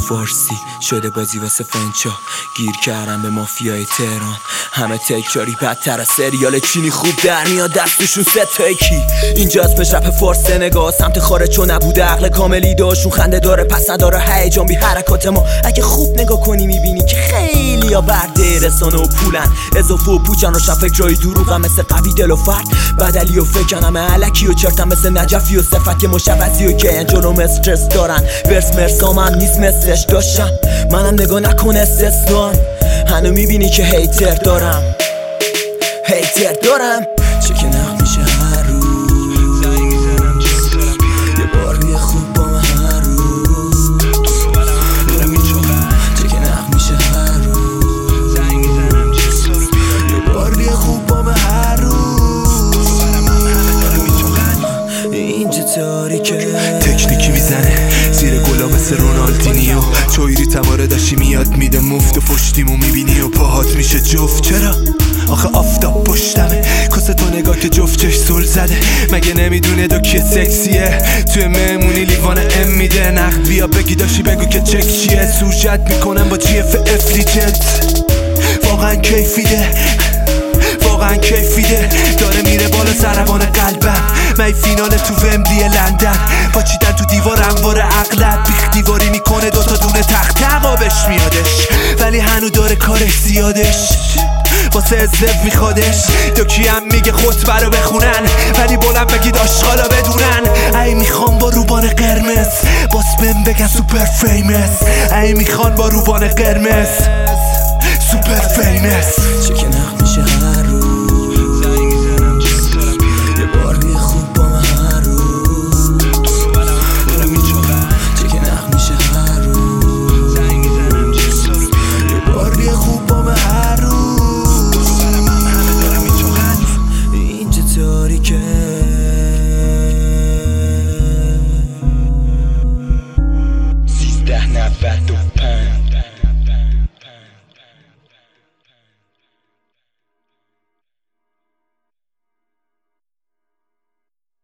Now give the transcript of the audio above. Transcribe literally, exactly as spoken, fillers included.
فارسی شده بازی واسه فنچا، گیر کردم به مافیای تهران. همه تکراری بدتر از سریال چینی، خوب در میاد دستشون ستایی کی. اینجا از پیش رپ فارس نگاه سمت خارج چون نبوده عقل کاملی داشون، خنده داره پس نداره هیجان بی حرکات ما. اگه خوب نگاه کنی میبینی که خیلی ها برده رسانه و پولن، اضافه و پوچن و فکرای دروغم مثل قوی دل و فرد بدلی و فکرن، همه علکی و چرتن مثل نجفی و صفت که مشبزی و که انجلوم استرس دارن. ورس مرسام هم نیست مثلش داشتم، منم نگاه نکن استثنان. هنو میبینی که هیتر دارم هیتر دارم چه که نخ میشه هر روز، یه بار بیه خوب با من هر روز، چه که نخ میشه هر روز، یه بار بیه خوب با من هر روز. اینجا تاریکه تکنیکی میزنه زیر گلا مثل رونالدینیو، چویری تماره داشتی میاد میده مفت و پشتیمو میبینی و پاهات میشه جفت. چرا؟ آخه آفتاب پشتمه کاسه تو نگاه که جفت چش سل زده، مگه نمیدونه دو که سکسیه توی مهمونی لیوان ام میده. نقد بیا بگی داشتی بگو که چک چیه، سوژت میکنم با جی اف افلیجت. واقعا کیفیده واقعا کیفیده داره میره بالا سروان قلبم. می فینال تو ومبلی لندن پاچیدن تو دیوار انوار اغلب، بیخ دیواری میکنه دوتا دونه تخت عقابش میادش ولی هنو داره کارش زیادش، واسه ازلف میخوادش. دوکی هم میگه خطبه رو بخونن ولی بلند بگید آشغالا بدونن. ای میخوان با روبان قرمز باس بهم بگن سوپر فیمس، ای میخوان با روبان قرمز سوپر فیمس. چه که نخ میشه هر روز، یه بار بیه خوب با من هر روز، چه که نخ میشه هر روز، یه بار بیه خوب با من هر روز. اینجا تاریکه سیزده نود